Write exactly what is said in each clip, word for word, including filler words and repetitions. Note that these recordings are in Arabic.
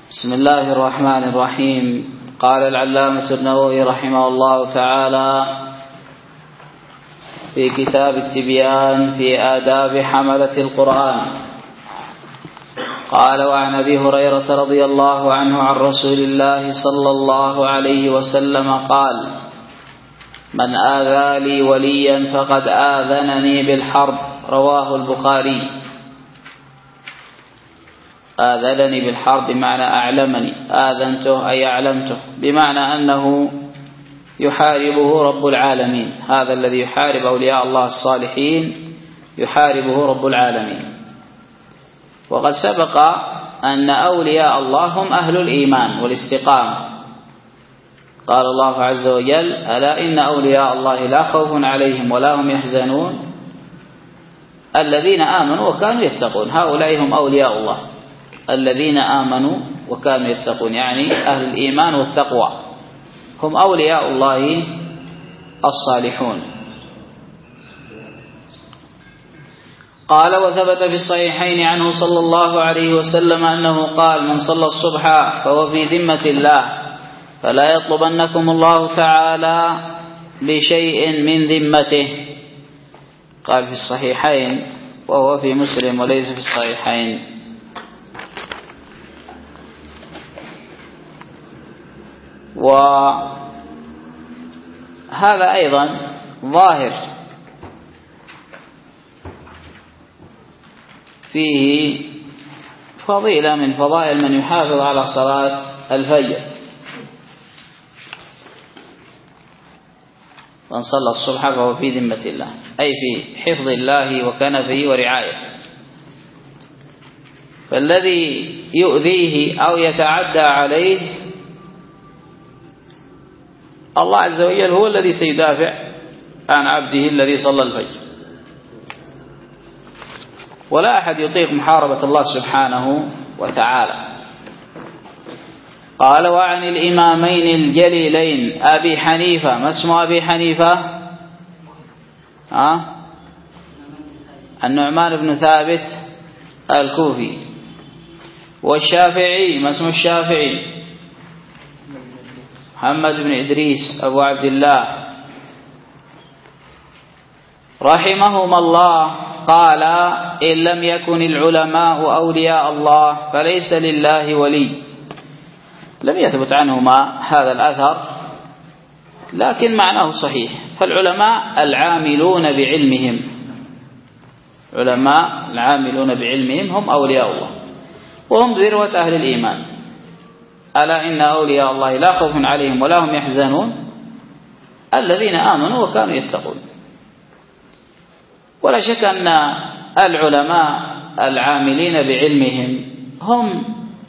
بسم الله الرحمن الرحيم. قال العلامة النووي رحمه الله تعالى في كتاب التبيان في آداب حملة القرآن قال: وعن أبي هريرة رضي الله عنه عن رسول الله صلى الله عليه وسلم قال: من آذى لي وليا فقد آذنني بالحرب. رواه البخاري. آذنني بالحرب بمعنى أعلمني، آذنته أي أعلمته، بمعنى أنه يحاربه رب العالمين. هذا الذي يحارب أولياء الله الصالحين يحاربه رب العالمين. وقد سبق أن أولياء الله هم أهل الإيمان والاستقامة. قال الله عز وجل: ألا إن أولياء الله لا خوف عليهم ولا هم يحزنون الذين آمنوا وكانوا يتقون. هؤلاء هم أولياء الله الذين آمنوا وكانوا يتقون، يعني أهل الإيمان والتقوى هم أولياء الله الصالحون. قال: وثبت في الصحيحين عنه صلى الله عليه وسلم أنه قال: من صلى الصبح فهو في ذمة الله، فلا يطلبنكم الله تعالى بشيء من ذمته. قال في الصحيحين، وهو في مسلم وليس في الصحيحين. وهذا أيضا ظاهر فيه فضيلة من فضائل من يحافظ على صلاة الفجر. من صلى الصبح فهو في ذمة الله، أي في حفظ الله وكنفه ورعايته. فالذي يؤذيه أو يتعدى عليه الله عز وجل هو الذي سيدافع عن عبده الذي صلى الفجر، ولا أحد يطيق محاربة الله سبحانه وتعالى. قال: وعن الإمامين الجليلين أبي حنيفة. ما اسم أبي حنيفة؟ ها؟ النعمان بن ثابت الكوفي. والشافعي. ما اسم الشافعي؟ محمد بن إدريس أبو عبد الله رحمهما الله. قال: إن لم يكن العلماء أولياء الله فليس لله ولي. لم يثبت عنهما هذا الأثر، لكن معناه صحيح. فالعلماء العاملون بعلمهم علماء العاملون بعلمهم هم أولياء الله، وهم ذروة أهل الإيمان. ألا إن أولياء الله لا خوف عليهم ولا هم يحزنون الذين آمنوا وكانوا يتقون. ولا شك أن العلماء العاملين بعلمهم هم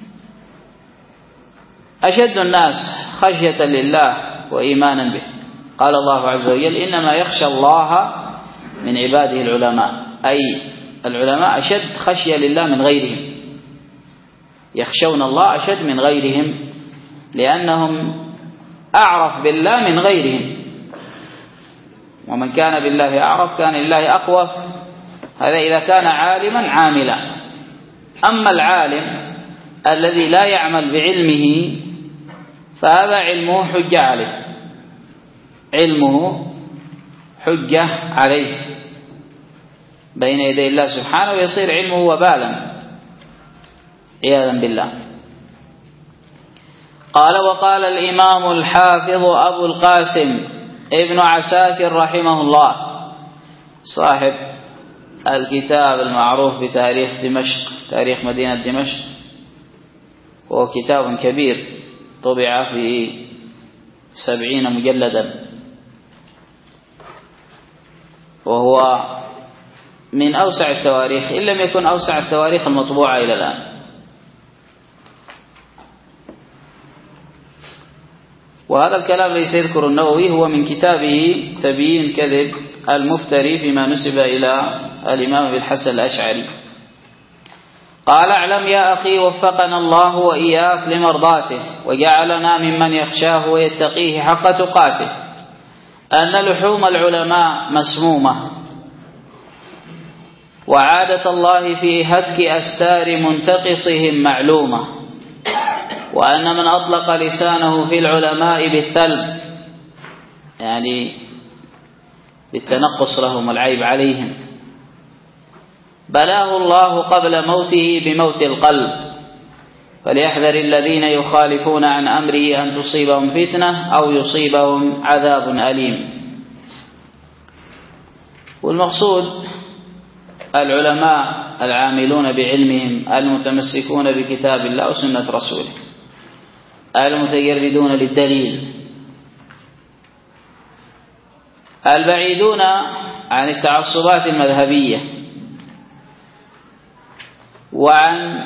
أشد الناس خشية لله وإيمانا به. قال الله عز وجل: إنما يخشى الله من عباده العلماء، أي العلماء أشد خشية لله من غيرهم، يخشون الله أشد من غيرهم، لأنهم أعرف بالله من غيرهم. ومن كان بالله أعرف كان لله أخوف. هذا إذا كان عالما عاملا. أما العالم الذي لا يعمل بعلمه فهذا علمه حجة عليه، علمه حجة عليه بين يدي الله سبحانه، ويصير علمه وبالا عياذا بالله. قال: وقال الإمام الحافظ أبو القاسم ابن عساكر رحمه الله، صاحب الكتاب المعروف بتاريخ دمشق، تاريخ مدينة دمشق، وهو كتاب كبير طبع في سبعين مجلدا، وهو من أوسع التواريخ إن لم يكن أوسع التواريخ المطبوعة إلى الآن. وهذا الكلام ليس يذكر النووي، هو من كتابه تبيين كذب المفتري فيما نسب إلى الإمام أبي الحسن الأشعري. قال: اعلم يا أخي وفقنا الله وإياك لمرضاته وجعلنا ممن يخشاه ويتقيه حق تقاته، أن لحوم العلماء مسمومة، وعادة الله في هتك أستار منتقصهم معلومة، وأن من أطلق لسانه في العلماء بالثلب يعني بالتنقص لهم والعيب عليهم بلاه الله قبل موته بموت القلب، فليحذر الذين يخالفون عن أمره أن تصيبهم فتنة أو يصيبهم عذاب أليم. والمقصود العلماء العاملون بعلمهم المتمسكون بكتاب الله وسنة رسوله المتجردون للدليل البعيدون عن التعصبات المذهبية وعن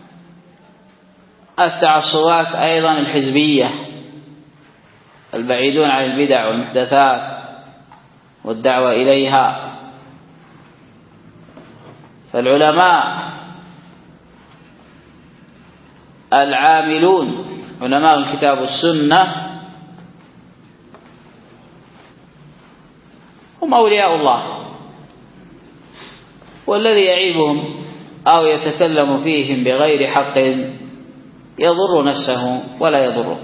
التعصبات أيضا الحزبية، البعيدون عن البدع والمحدثات والدعوة إليها. فالعلماء العاملون علماء الكتاب والسنة هم أولياء الله، والذي يعيبهم أو يتكلم فيهم بغير حق يضر نفسه ولا يضره.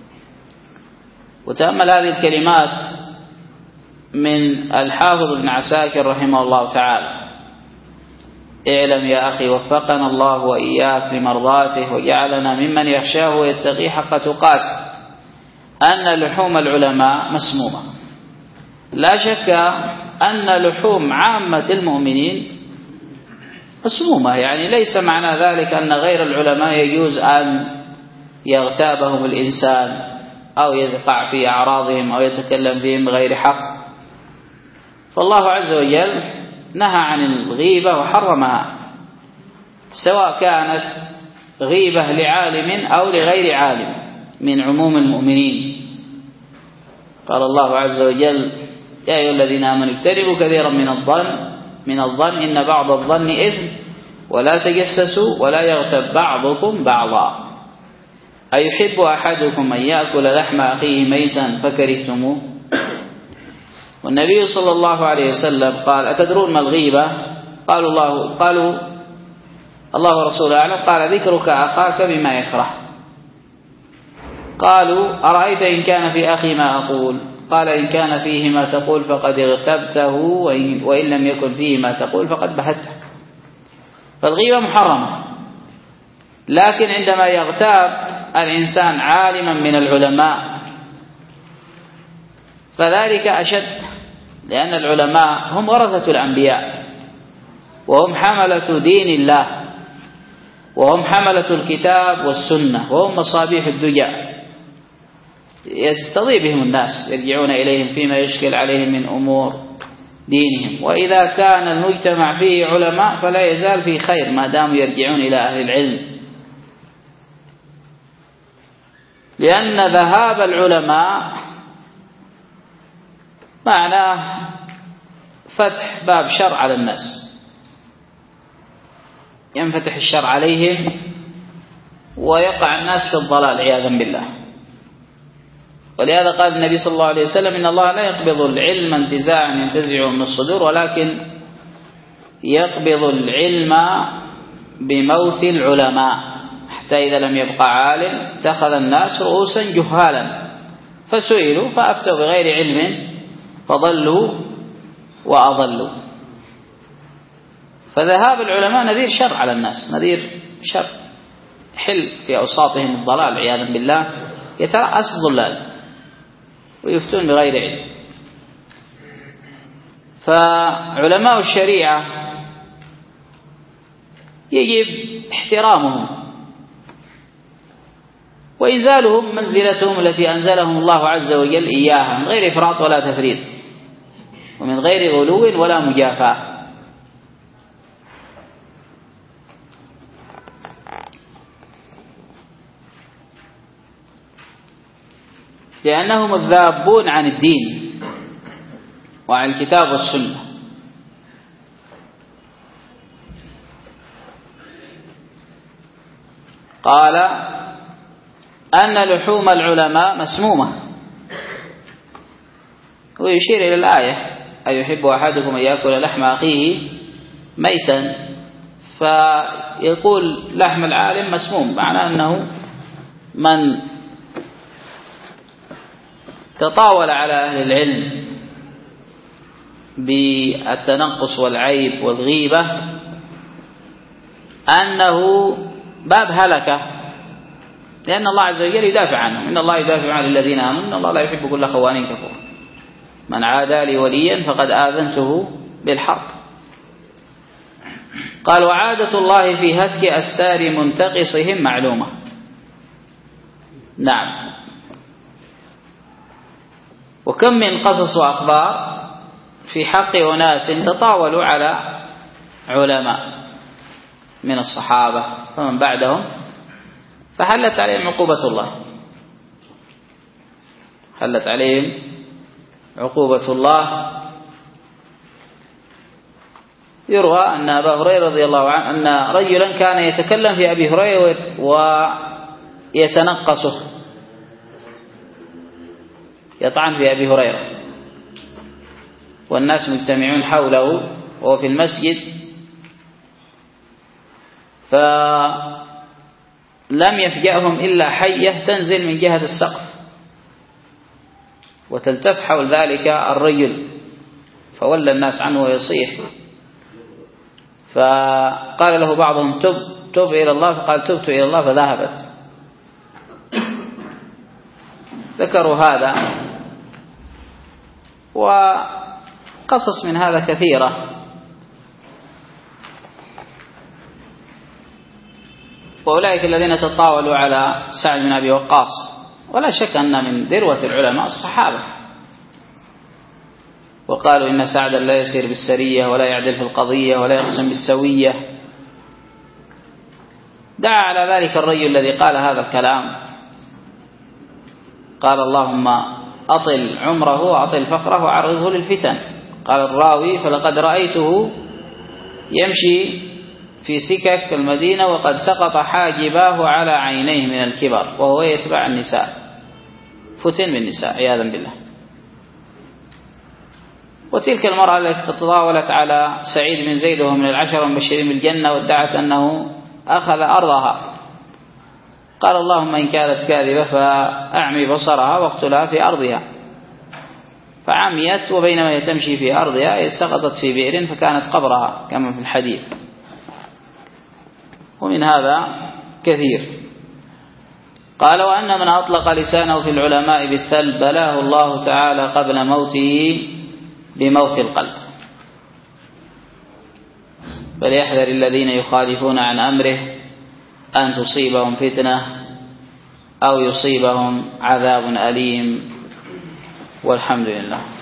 وتأمل هذه الكلمات من الحافظ ابن عساكر رحمه الله تعالى: اعلم يا أخي وفقنا الله وإياك لمرضاته وجعلنا ممن يخشاه ويتقي حق تقاته أن لحوم العلماء مسمومة. لا شك أن لحوم عامة المؤمنين مسمومة، يعني ليس معنى ذلك أن غير العلماء يجوز أن يغتابهم الإنسان أو يقع في أعراضهم أو يتكلم فيهم بغير حق. فالله عز وجل نهى عن الغيبة وحرمها، سواء كانت غيبة لعالم أو لغير عالم من عموم المؤمنين. قال الله عز وجل: يا أيها الذين آمنوا اجتنبوا كثيرا من الظن من الظن إن بعض الظن إثم ولا تجسسوا ولا يغتب بعضكم بعضا أيحب أحدكم أن يأكل لحم أخيه ميتا فكرهتموه. والنبي صلى الله عليه وسلم قال: أتدرون ما الغيبة؟ قالوا الله قالوا الله ورسوله أعلم. قال: ذكرك أخاك بما يكره. قالوا: أرأيت إن كان في أخي ما أقول؟ قال: إن كان فيه ما تقول فقد اغتبته، وإن لم يكن فيه ما تقول فقد بهته. فالغيبة محرمة، لكن عندما يغتاب الإنسان عالما من العلماء فذلك أشد، لأن العلماء هم ورثة الأنبياء وهم حملة دين الله وهم حملة الكتاب والسنة وهم مصابيح الدجى، يستضيء بهم الناس يرجعون إليهم فيما يشكل عليهم من أمور دينهم. وإذا كان المجتمع فيه علماء فلا يزال في خير ما داموا يرجعون إلى أهل العلم، لأن ذهاب العلماء معناه فتح باب شر على الناس، ينفتح الشر عليهم ويقع الناس في الضلال عياذا بالله. ولهذا قال النبي صلى الله عليه وسلم: إن الله لا يقبض العلم انتزاعا ينتزعه من الصدور، ولكن يقبض العلم بموت العلماء، حتى إذا لم يبقى عالم اتخذ الناس رؤوسا جهالا فسئلوا فأفتوا بغير علم فضلوا وأضلوا. فذهاب العلماء نذير شر على الناس، نذير شر حل في أوساطهم الضلال عياذا بالله، يترأس الضلال ويفتون بغير علم. فعلماء الشريعة يجب احترامهم وإنزالهم منزلتهم التي أنزلهم الله عز وجل إياها، من غير إفراط ولا تفريط ومن غير غلو ولا مجافاة. لأنهم الذابون عن الدين وعن الكتاب والسنة. قال: أن لحوم العلماء مسمومة، ويشير إلى الآية: أيحب أحدكم أن يأكل لحم أخيه ميتا، فيقول لحم العالم مسموم، معناه أنه من تطاول على أهل العلم بالتنقص والعيب والغيبة أنه باب هلكة، لأن الله عز وجل يدافع عنهم، إن الله يدافع عن الذين آمنوا إن الله لا يحب كل خوان كفور، من عادى لي وليا فقد آذنته بالحرب. قال وعادة الله في هتك أستار منتقصهم معلومة. نعم. وكم من قصص وأخبار في حق أناس تطاولوا على علماء من الصحابة ومن بعدهم فحلت عليهم عقوبة الله، حلت عليهم عقوبة الله. يروى أن أبا هريرة رضي الله عنه أن رجلا كان يتكلم في أبي هريرة ويتنقصه، يطعن في أبي هريرة والناس مجتمعون حوله وهو في المسجد، فلم يفجأهم إلا حية تنزل من جهة السقف وتلتف حول ذلك الرجل، فولى الناس عنه ويصيح، فقال له بعضهم تب تب إلى الله، فقال تبت إلى الله فذهبت. ذكروا هذا وقصص من هذا كثيرة. وأولئك الذين تطاولوا على سعد بن أبي وقاص، ولا شك أن من ذروة العلماء الصحابة، وقالوا إن سعدا لا يسير بالسرية ولا يعدل في القضية ولا يقسم بالسوية. دعا على ذلك الرجل الذي قال هذا الكلام، قال اللهم أطل عمره وأطل فقره وعرضه للفتن. قال الراوي فلقد رأيته يمشي في سكك المدينة وقد سقط حاجباه على عينيه من الكبر وهو يتبع النساء، فتن بالنساء عياذا بالله. وتلك المرأة التي تطاولت على سعيد بن زيد وهو من العشرة المبشرين بالجنة وادعت أنه أخذ أرضها، قال اللهم إن كانت كاذبة فأعمي بصرها واقتلها في أرضها، فعميت وبينما هي تمشي في أرضها سقطت في بئر فكانت قبرها كما في الحديث. ومن هذا كثير. قال وأن من أطلق لسانه في العلماء بالثلب بلاه الله تعالى قبل موته بموت القلب. فليحذر الذين يخالفون عن أمره أن تصيبهم فتنة أو يصيبهم عذاب أليم، والحمد لله.